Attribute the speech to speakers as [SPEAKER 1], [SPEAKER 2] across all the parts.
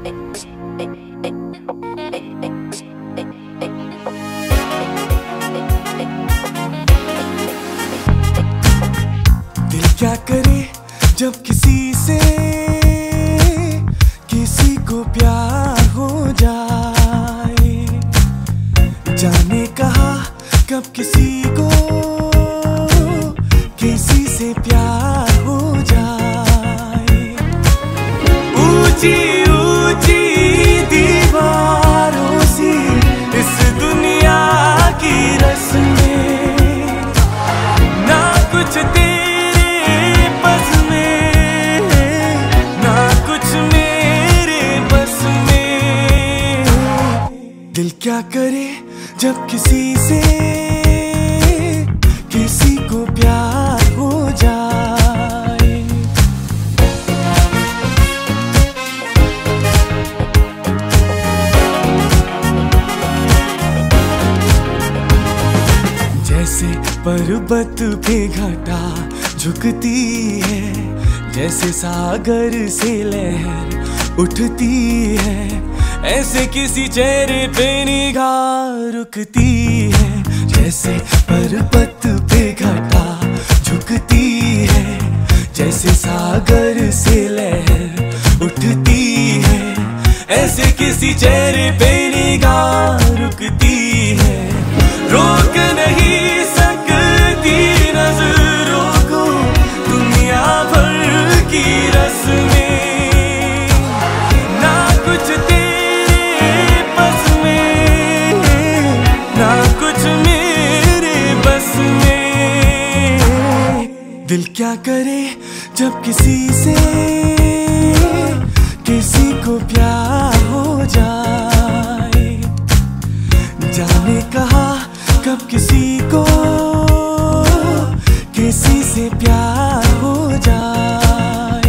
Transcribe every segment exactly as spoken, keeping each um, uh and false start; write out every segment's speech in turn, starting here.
[SPEAKER 1] दिल क्या करे जब किसी से किसी को प्यार हो जाए, जाने कहा कब किसी को किसी से प्यार हो जाए। ऊंची ऊंची दीवारों सी इस दुनिया की रस्में, ना कुछ तेरे बस में, ना कुछ मेरे बस में। दिल क्या करे जब किसी से किसी को प्यार हो जाए। जैसे पर्वत पे घटा झुकती है, जैसे सागर से लहर उठती है, ऐसे किसी चेहरे पे निगाह रुकती है। जैसे पर्वत पे घटा झुकती है, जैसे सागर से लहर उठती है, ऐसे किसी चेहरे पे निगाह रुकती है। रोक नहीं सकती नजरों को दुनिया भर की रस्में, ना कुछ तेरे बस में, ना कुछ मेरे बस में। दिल क्या करे जब किसी से किसी को प्यार हो जाए, जाने कहा कब किसी को किसी से प्यार हो जाए।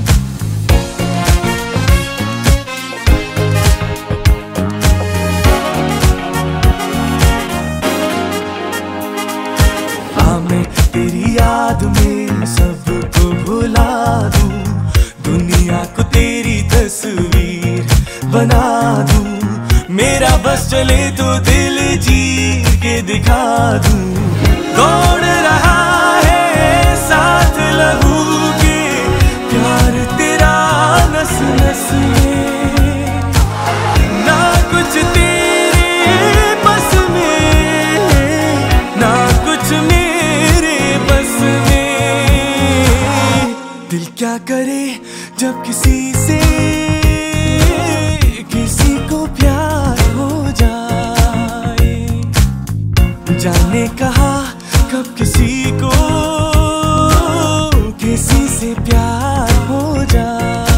[SPEAKER 1] हाँ मैं तेरी याद में सबको भुला दूं, दुनिया को तेरी तस्वीर बना दूं। मेरा बस चले तो दिल जी के दिखा दूं। दौड़ रहा है साथ लहू के प्यार तेरा नस नस में, ना कुछ तेरे बस में, ना कुछ मेरे बस में। दिल क्या करे जब किसी से किसी को प्यार हो जाए, जाने कहा कब किसी को किसी से प्यार हो जाए।